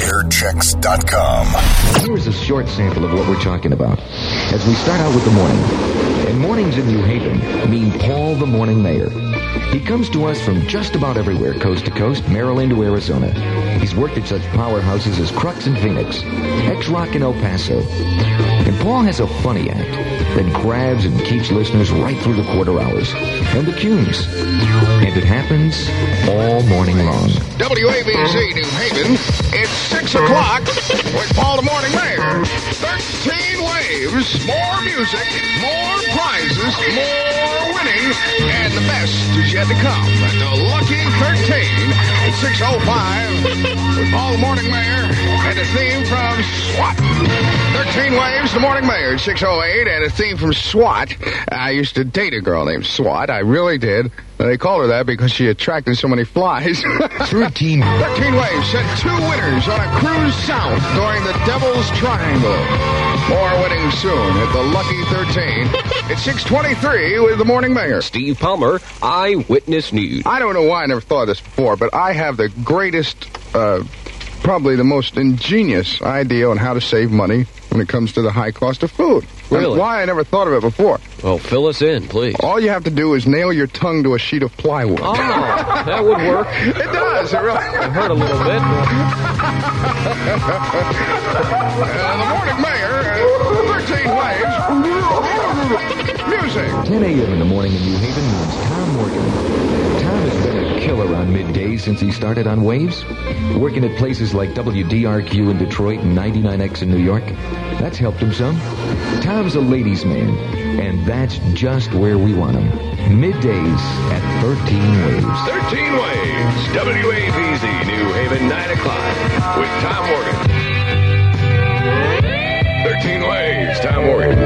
PeterChecks.com. Here's a short sample of what we're talking about. As we start out with the morning. And mornings in New Haven mean Paul the Morning Mayor. He comes to us from just about everywhere, coast to coast, Maryland to Arizona. He's worked at such powerhouses as Crux and Phoenix, X-Rock and El Paso. And Paul has a funny act that grabs and keeps listeners right through the quarter hours. And the Cunes. And it happens all morning long. WABC New Haven, it's 6 o'clock with Paul the Morning Mayor. 13 waves, more music, more prizes, more winning, and the best is yet to come. The Lucky 13 at 6:05 with Paul the Morning Mayor and a theme from SWAT. 13 waves, the Morning Mayor at 6:08 and a theme from SWAT. I used to date a girl named SWAT. I really did. They called her that because she attracted so many flies. 13 waves sent 2 winners on a cruise south during the Devil's Triangle. More winning soon at the Lucky 13. It's 6:23 with the Morning Mayor. Steve Palmer, Eyewitness News. I don't know why I never thought of this before, but I have the greatest, probably the most ingenious idea on how to save money when it comes to the high cost of food. Really? And why I never thought of it before. Well, fill us in, please. All you have to do is nail your tongue to a sheet of plywood. Oh, that would work. It does. It really. It hurt a little bit. The Morning Mayor, 13 waves, music. 10 a.m. in the morning in New Haven means Tom Morgan. Tom has been a killer on middays since he started on Waves, working at places like WDRQ in Detroit and 99X in New York. That's helped him some. Tom's a ladies' man, and that's just where we want him. Middays at 13 Waves. 13 Waves, WABC, New Haven, 9 o'clock, with Tom Morgan. 13 Waves, Tom Morgan.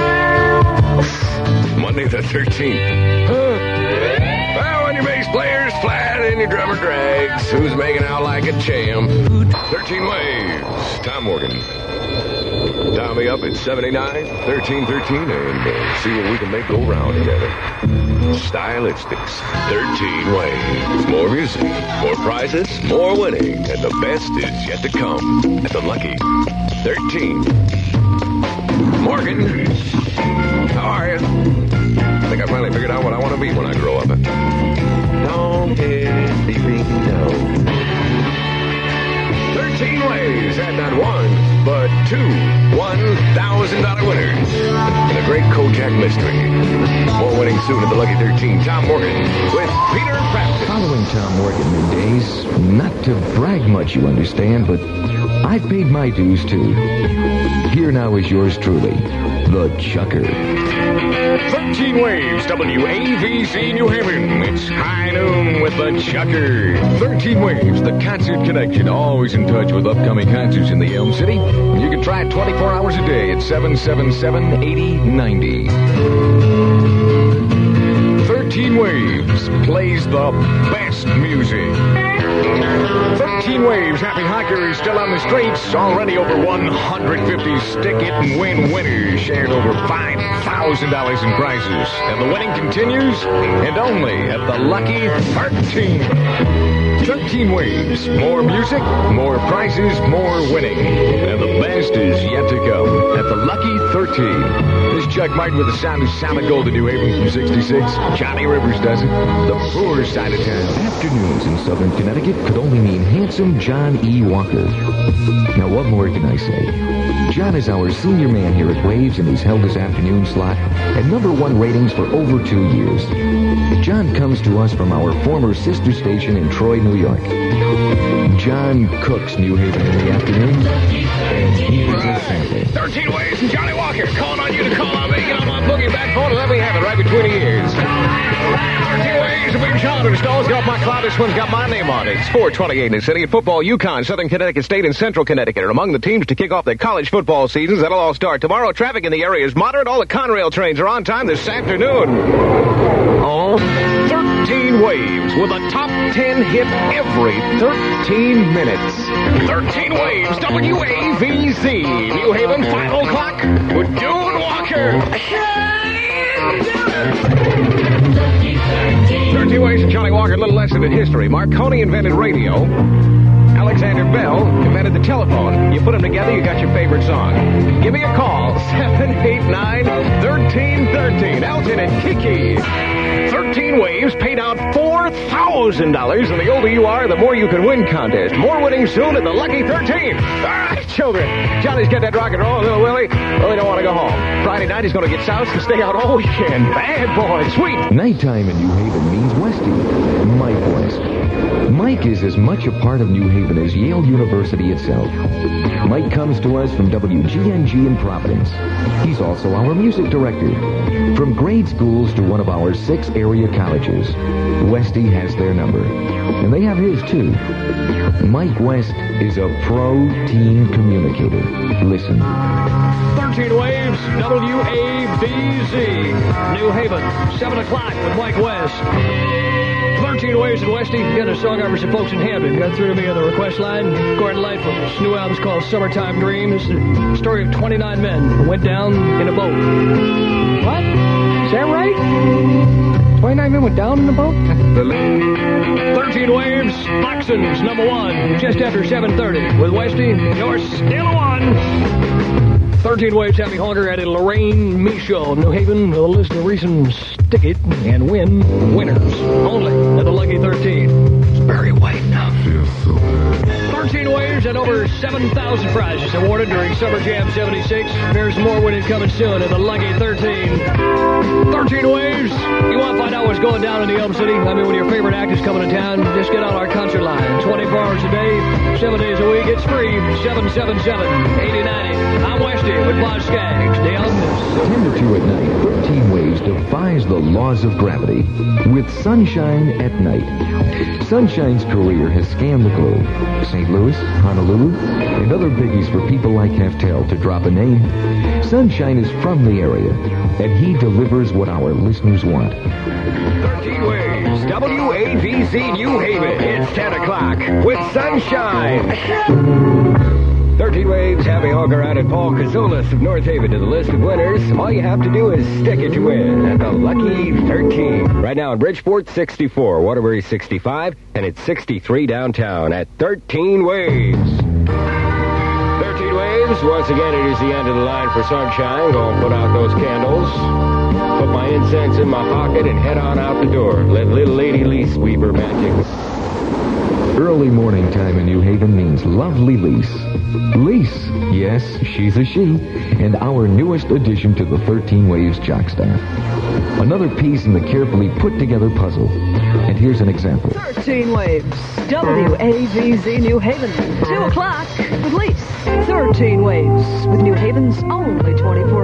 Monday the 13th. Well, when your bass player's flat and your drummer drags, who's making out like a champ? 13 Waves, Tom Morgan. Dial me up at 79-1313 and see what we can make go round together. Stylistics, 13 Waves. More music, more prizes, more winning, and the best is yet to come at the Lucky 13. Morgan, how are you? I think I finally figured out what I want to be when I grow up. Don't head sleeping now. 13 Waves had not one, but 2 $1,000 winners in a great Kojak mystery. More winning soon at the Lucky 13. Tom Morgan with Peter Frampton. Following Tom Morgan middays, not to brag much, you understand, but I've paid my dues too. Here now is yours truly, the Chucker. 13 Waves, WAVC New Haven. It's high noon with the Chucker. 13 Waves, the concert connection. Always in touch with upcoming concerts in the Elm City. You can try it 24 hours a day at 777-8090. 13 Waves plays the best music. 13 Waves, Happy Hiker is still on the streets. Already over 150 Stick It and Win winners shared over $5,000 in prizes. And the winning continues, and only at the Lucky 13. 13 Waves, more music, more prizes, more winning. And the best is yet to come at the Lucky 13. This is Chuck Martin with the sound of solid gold in New Haven from 66. Johnny Rivers does it. The poor side of town. Afternoons in southern Connecticut could only mean handsome John E. Walker. Now, what more can I say? John is our senior man here at Waves, and he's held his afternoon slot at #1 ratings for over 2 years. John comes to us from our former sister station in Troy, New York. John cooks New Haven in the afternoon, and here's a sample. 13 Waves and Johnny Walker calling on you to call on me. Get on my boogie back phone and let me have it right between the ears. 13 Waves, a big shot. The stall's got my cloud. This one's got my name on it. It's 4:28 in the city. In football, UConn, Southern Connecticut State, and Central Connecticut are among the teams to kick off their college football seasons. That'll all start tomorrow. Traffic in the area is moderate. All the Conrail trains are on time this afternoon. Oh, 13 Waves with a top 10 hit every 13 minutes. 13 Waves, WAVC, New Haven, final clock with Dune Walker. 13 Waves and Johnny Walker, a little lesson in history. Marconi invented radio. Alexander Bell invented the telephone. You put them together, you got your favorite song. Give me a call, 789-1313. Elton and Kiki. 13 Waves paid out $4,000 in the older you are, the more you can win contest. More winning soon at the Lucky 13. All right, children. Johnny's got that rock and roll, little Willie. Willie don't want to go home. Friday night he's going to get soused and stay out all weekend. Bad boy, sweet. Nighttime in New Haven means Westy, Mike West. Mike is as much a part of New Haven as Yale University itself. Mike comes to us from WGNG in Providence. He's also our music director. From grade schools to one of our 6 area colleges, Westy has their number. And they have his, too. Mike West is a pro teen communicator. Listen. 13 Waves, WABZ, New Haven, 7 o'clock with Mike West. 13 Waves in Westy. Got a song over some folks in Hampton. Got through to me on the request line. Gordon Lightfoot. His new album's called Summertime Dreams. It's the story of 29 men who went down in a boat. What? Is that right? 29 men went down in a boat? 13 Waves, Oxen's number 1, just after 7:30. With Westy, you're still on. 13 Waves Happy Honker at a Lorraine Michaud, New Haven, with a list of recent stick it and win winners. Only at the Lucky 13. It's Barry White now. 13 Waves and over 7,000 prizes awarded during Summer Jam 76. There's more winning coming soon at the Lucky 13. 13 Waves. You want to find out what's going down in the Elm City? I mean, when your favorite act is coming to town, just get on our concert line. 24 hours a day, 7 days a week. It's free. 777-8090. I'm Westy with Bob Skaggs. The album is 10 to 2 at night, 13 Waves defies the laws of gravity with Sunshine at Night. Sunshine's career has scanned the globe. St. Louis, Honolulu, and other biggies for people like Heftel to drop a name. Sunshine is from the area, and he delivers what our listeners want. 13 Waves, WAVZ New Haven. It's 10 o'clock with Sunshine. 13 Waves, Happy Honker out at Paul Kazulis of North Haven to the list of winners. All you have to do is stick it to win at the Lucky 13. Right now in Bridgeport, 64, Waterbury 65, and it's 63 downtown at 13 Waves. 13 Waves, once again it is the end of the line for Sunshine. Go and put out those candles. Put my incense in my pocket and head on out the door. Let little Lady Lise weave her magic. Early morning time in New Haven means lovely Lise. Lise, yes, she's a she, and our newest addition to the 13 Waves jock staff. Another piece in the carefully put-together puzzle. And here's an example. 13 Waves, WAVZ New Haven, 2 o'clock with Lise. 13 Waves with New Haven's only 24